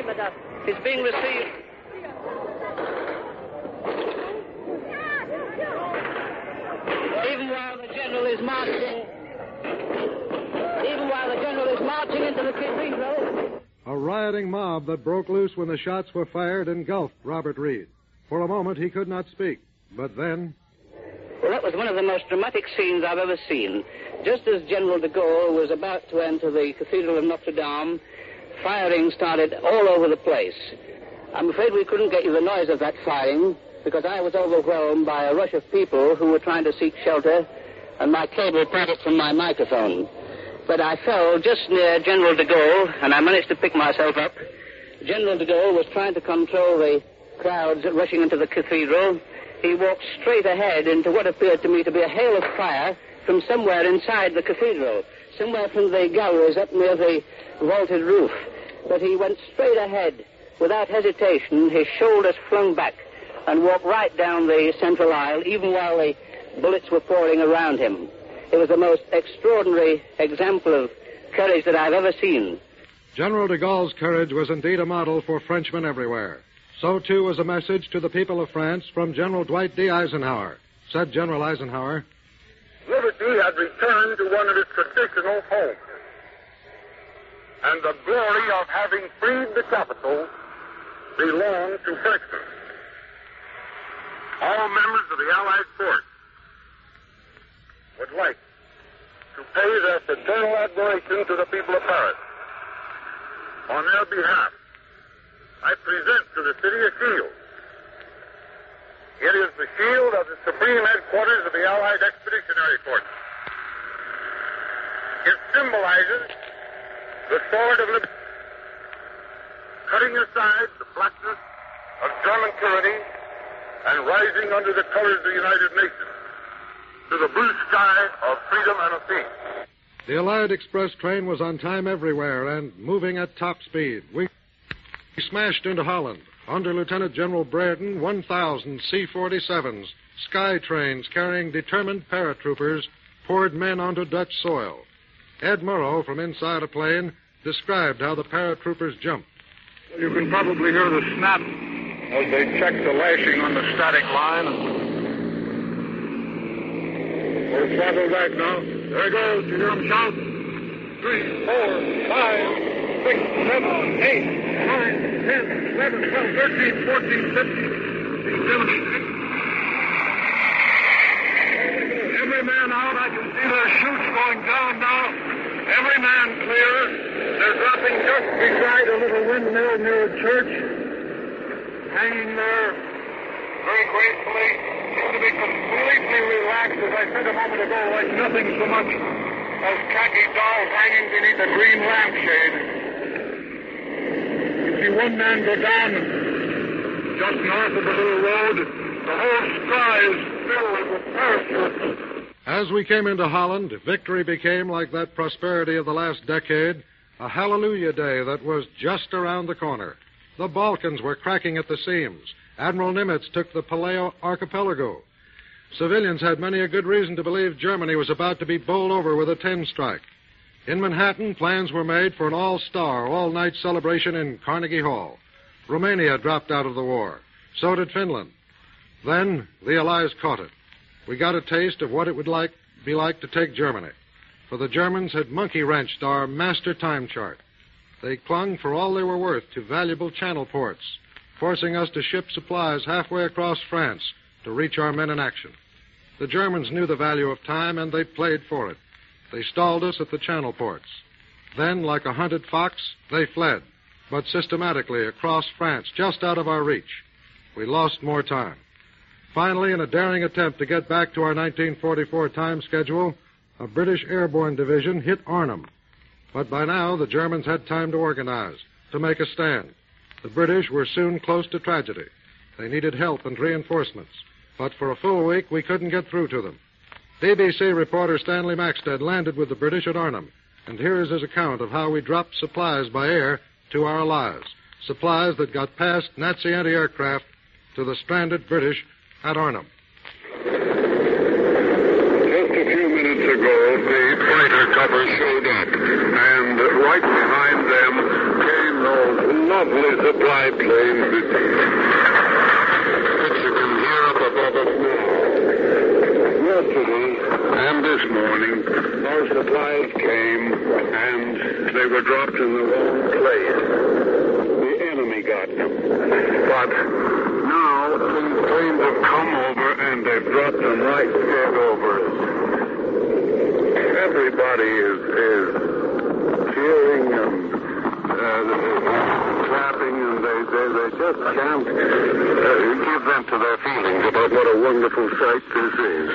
Even while the general is marching into the cathedral. A rioting mob that broke loose when the shots were fired engulfed Robert Reed. For a moment, he could not speak. But then... Well, that was one of the most dramatic scenes I've ever seen. Just as General de Gaulle was about to enter the Cathedral of Notre Dame, firing started all over the place. I'm afraid we couldn't get you the noise of that firing because I was overwhelmed by a rush of people who were trying to seek shelter, and my cable parted from my microphone. But I fell just near General de Gaulle, and I managed to pick myself up. General de Gaulle was trying to control the crowds rushing into the cathedral. He walked straight ahead into what appeared to me to be a hail of fire from somewhere inside the cathedral, somewhere from the galleries up near the vaulted roof. But he went straight ahead without hesitation, his shoulders flung back, and walked right down the central aisle, even while the bullets were pouring around him. It was the most extraordinary example of courage that I've ever seen. General de Gaulle's courage was indeed a model for Frenchmen everywhere. So, too, was a message to the people of France from General Dwight D. Eisenhower. Said General Eisenhower, Liberty had returned to one of its traditional homes, and the glory of having freed the capital belonged to Frenchmen. All members of the Allied force would like to pay their fraternal admiration to the people of Paris. On their behalf, I present to the city a shield. It is the shield of the supreme headquarters of the Allied Expeditionary Force. It symbolizes the sword of liberty, cutting aside the blackness of German tyranny and rising under the colors of the United Nations to the blue sky of freedom and of peace. The Allied Express train was on time everywhere and moving at top speed. We smashed into Holland. Under Lieutenant General Brereton, 1,000 C-47s, sky trains carrying determined paratroopers, poured men onto Dutch soil. Ed Murrow, from inside a plane, described how the paratroopers jumped. You can probably hear the snap as they check the lashing on the static line. We'll travel back now. There he goes. You hear him shout? 3, 4, 5... 6, 7, 8, 9, 10, 11, 12, 13, 14, 15, 16, 17. Every man out. I can see their chutes going down now. Every man clear. They're dropping just beside a little windmill near a church. Hanging there very gracefully. Seem to be completely relaxed, as I said a moment ago, like nothing so much as khaki dolls hanging beneath a green lampshade. See one man go down just north of the little road. The whole sky is filled with parachutes. As we came into Holland, victory became, like that prosperity of the last decade, a hallelujah day that was just around the corner. The Balkans were cracking at the seams. Admiral Nimitz took the Palaeo archipelago. Civilians had many a good reason to believe Germany was about to be bowled over with a 10 strike. In Manhattan, plans were made for an all-star, all-night celebration in Carnegie Hall. Romania dropped out of the war. So did Finland. Then the Allies caught it. We got a taste of what it would be like to take Germany. For the Germans had monkey-wrenched our master time chart. They clung for all they were worth to valuable channel ports, forcing us to ship supplies halfway across France to reach our men in action. The Germans knew the value of time, and they played for it. They stalled us at the channel ports. Then, like a hunted fox, they fled, but systematically across France, just out of our reach. We lost more time. Finally, in a daring attempt to get back to our 1944 time schedule, a British airborne division hit Arnhem. But by now, the Germans had time to organize, to make a stand. The British were soon close to tragedy. They needed help and reinforcements. But for a full week, we couldn't get through to them. BBC reporter Stanley Maxted landed with the British at Arnhem. And here is his account of how we dropped supplies by air to our allies. Supplies that got past Nazi anti-aircraft to the stranded British at Arnhem. Just a few minutes ago, the fighter cover showed up, and right behind them came those lovely supply planes that you can hear up above us now. Yesterday and this morning, those supplies came, and they were dropped in the wrong place. The enemy got them. But now these planes have come over, and they've dropped them right dead over us. Everybody is cheering and clapping, and they just can't give vent to their feelings about what a wonderful sight this is.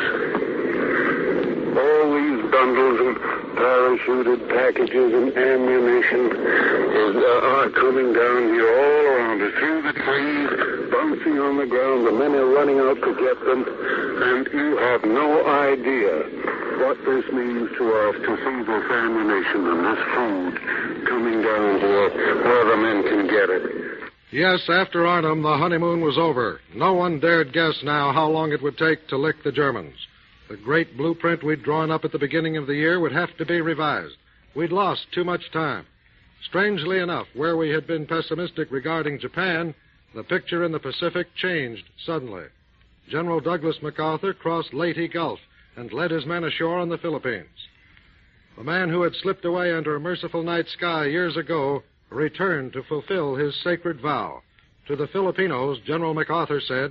All these bundles of parachuted packages and ammunition are coming down here all around us, through the trees, bouncing on the ground. The men are running out to get them, and you have no idea what this means to us to see this ammunition and this food coming down here where the men can get it. Yes, after Arnhem, the honeymoon was over. No one dared guess now how long it would take to lick the Germans. The great blueprint we'd drawn up at the beginning of the year would have to be revised. We'd lost too much time. Strangely enough, where we had been pessimistic regarding Japan, the picture in the Pacific changed suddenly. General Douglas MacArthur crossed Leyte Gulf and led his men ashore in the Philippines. The man who had slipped away under a merciful night sky years ago returned to fulfill his sacred vow. To the Filipinos, General MacArthur said,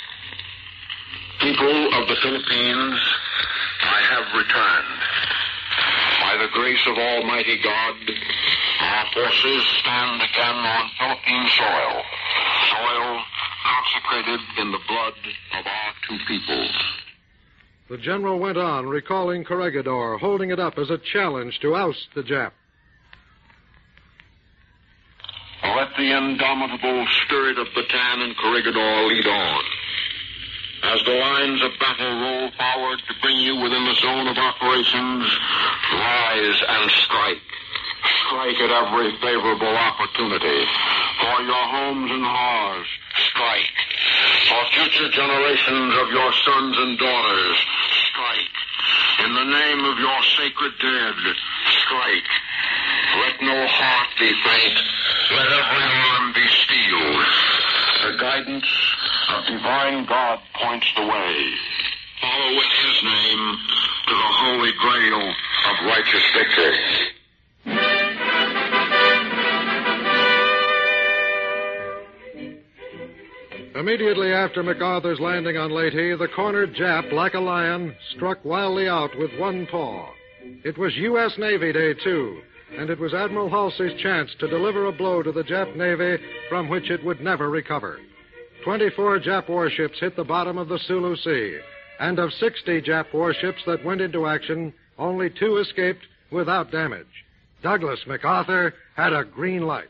People of the Philippines, I have returned. By the grace of Almighty God, our forces stand again on Philippine soil, soil consecrated in the blood of our two peoples. The general went on, recalling Corregidor, holding it up as a challenge to oust the Jap. Let the indomitable spirit of Bataan and Corregidor lead on. As the lines of battle roll forward to bring you within the zone of operations, rise and strike. Strike at every favorable opportunity. For your homes and hearths, strike. For future generations of your sons and daughters, strike. In the name of your sacred dead, strike. Let no heart be faint. Let every arm be steeled. The guidance of divine God points the way. Follow in His name to the holy grail of righteous victory. Immediately after MacArthur's landing on Leyte, the cornered Jap, like a lion, struck wildly out with one paw. It was U.S. Navy Day, too, and it was Admiral Halsey's chance to deliver a blow to the Jap Navy from which it would never recover. 24 Jap warships hit the bottom of the Sulu Sea, and of 60 Jap warships that went into action, only 2 escaped without damage. Douglas MacArthur had a green light.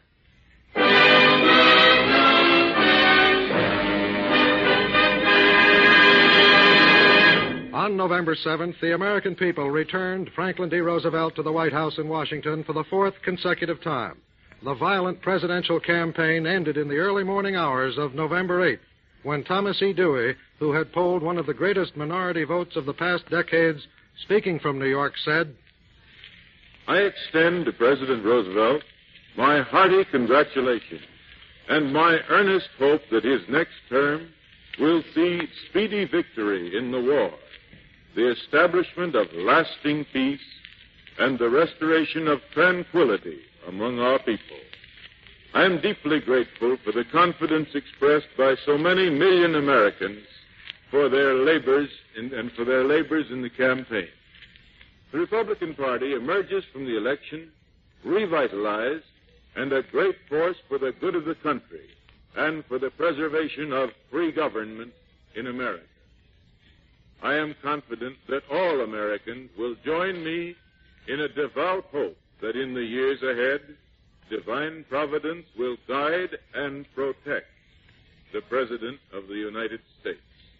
On November 7th, the American people returned Franklin D. Roosevelt to the White House in Washington for the 4th consecutive time. The violent presidential campaign ended in the early morning hours of November 8th, when Thomas E. Dewey, who had polled one of the greatest minority votes of the past decades, speaking from New York, said, I extend to President Roosevelt my hearty congratulations and my earnest hope that his next term will see speedy victory in the war, the establishment of lasting peace, and the restoration of tranquility among our people. I am deeply grateful for the confidence expressed by so many million Americans for their labors in the campaign. The Republican Party emerges from the election revitalized and a great force for the good of the country and for the preservation of free government in America. I am confident that all Americans will join me in a devout hope that in the years ahead, divine providence will guide and protect the President of the United States.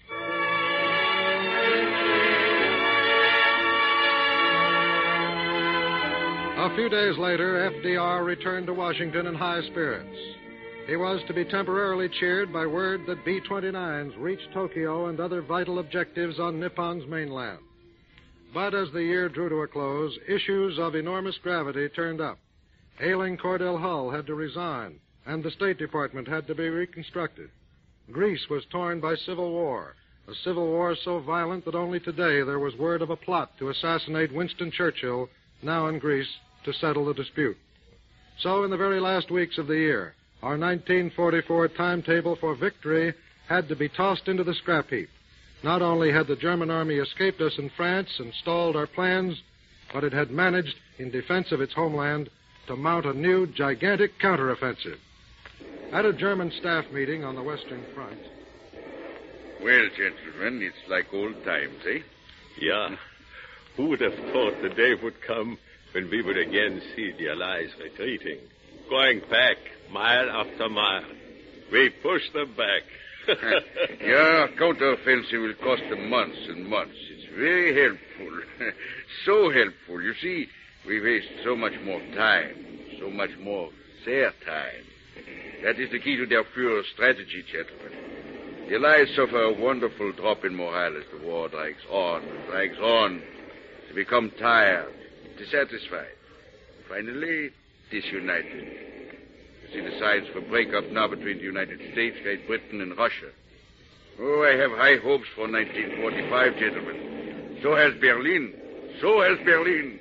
A few days later, FDR returned to Washington in high spirits. He was to be temporarily cheered by word that B-29s reached Tokyo and other vital objectives on Nippon's mainland. But as the year drew to a close, issues of enormous gravity turned up. Ailing Cordell Hull had to resign, and the State Department had to be reconstructed. Greece was torn by civil war, a civil war so violent that only today there was word of a plot to assassinate Winston Churchill, now in Greece, to settle the dispute. So in the very last weeks of the year, our 1944 timetable for victory had to be tossed into the scrap heap. Not only had the German army escaped us in France and stalled our plans, but it had managed, in defense of its homeland, to mount a new gigantic counteroffensive. At a German staff meeting on the Western Front. Well, gentlemen, it's like old times, eh? Yeah. Who would have thought the day would come when we would again see the Allies retreating, going back mile after mile? We push them back. Yeah, counteroffensive will cost them months and months. It's very helpful. So helpful. You see, we waste so much more time, so much more their time. That is the key to their Führer's strategy, gentlemen. The Allies suffer a wonderful drop in morale as the war drags on and drags on. They become tired, dissatisfied, finally disunited. You see the signs for breakup now between the United States, Great Britain, and Russia. Oh, I have high hopes for 1945, gentlemen. So has Berlin. So has Berlin.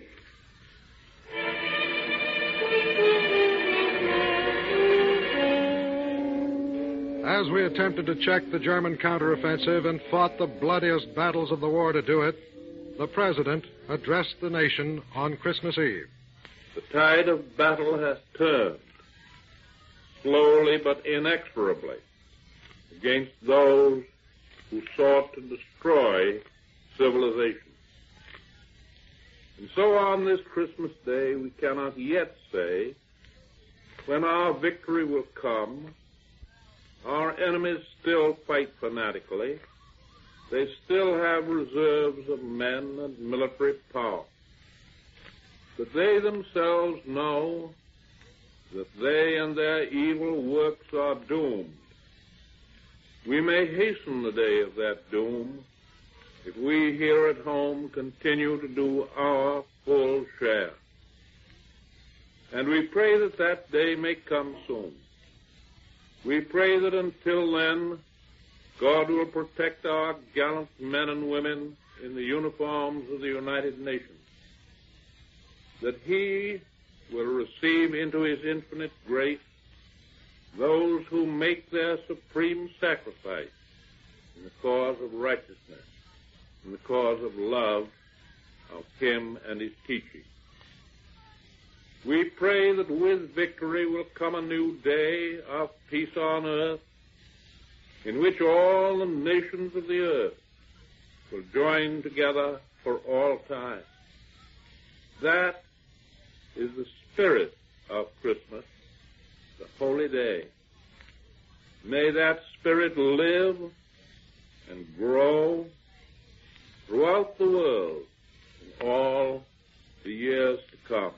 As we attempted to check the German counteroffensive and fought the bloodiest battles of the war to do it, the President addressed the nation on Christmas Eve. The tide of battle has turned, slowly but inexorably, against those who sought to destroy civilization. And so on this Christmas Day, we cannot yet say when our victory will come. Our enemies still fight fanatically. They still have reserves of men and military power. But they themselves know that they and their evil works are doomed. We may hasten the day of that doom if we here at home continue to do our full share. And we pray that that day may come soon. We pray that until then, God will protect our gallant men and women in the uniforms of the United Nations, that He will receive into His infinite grace those who make their supreme sacrifice in the cause of righteousness, in the cause of love of Him and His teaching. We pray that with victory will come a new day of peace on earth, in which all the nations of the earth will join together for all time. That is the spirit of Christmas, the holy day. May that spirit live and grow throughout the world in all the years to come.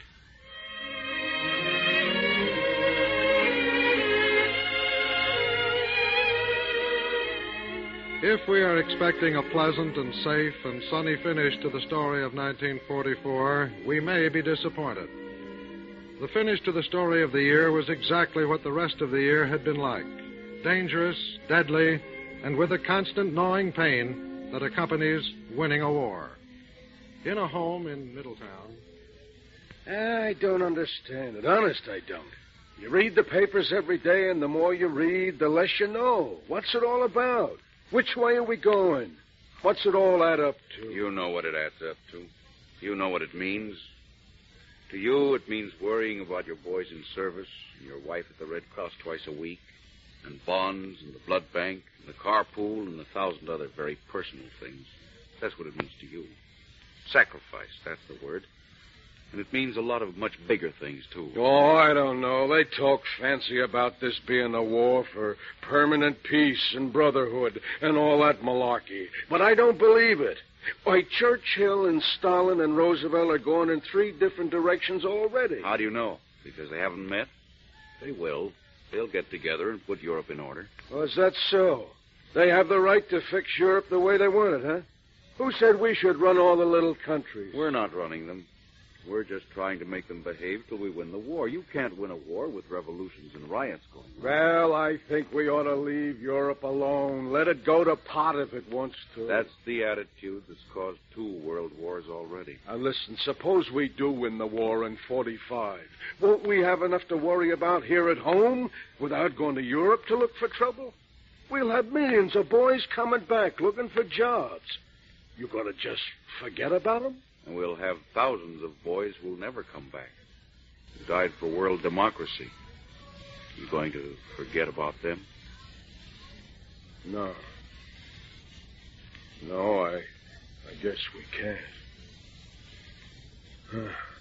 If we are expecting a pleasant and safe and sunny finish to the story of 1944, we may be disappointed. The finish to the story of the year was exactly what the rest of the year had been like. Dangerous, deadly, and with a constant gnawing pain that accompanies winning a war. In a home in Middletown. I don't understand it. Honest, I don't. You read the papers every day, and the more you read, the less you know. What's it all about? Which way are we going? What's it all add up to? You know what it adds up to. You know what it means. To you, it means worrying about your boys in service and your wife at the Red Cross twice a week, and bonds and the blood bank and the carpool and 1,000 other very personal things. That's what it means to you. Sacrifice, that's the word. And it means a lot of much bigger things, too. Oh, I don't know. They talk fancy about this being a war for permanent peace and brotherhood and all that malarkey. But I don't believe it. Why, Churchill and Stalin and Roosevelt are going in 3 different directions already. How do you know? Because they haven't met? They will. They'll get together and put Europe in order. Oh, is that so? They have the right to fix Europe the way they want it, huh? Who said we should run all the little countries? We're not running them. We're just trying to make them behave till we win the war. You can't win a war with revolutions and riots going on. Well, I think we ought to leave Europe alone. Let it go to pot if it wants to. That's the attitude that's caused 2 world wars already. Now, listen, suppose we do win the war in 45. Won't we have enough to worry about here at home without going to Europe to look for trouble? We'll have millions of boys coming back looking for jobs. You going to just forget about them? And we'll have thousands of boys who'll never come back, who died for world democracy. You going to forget about them? No. No, I guess we can't.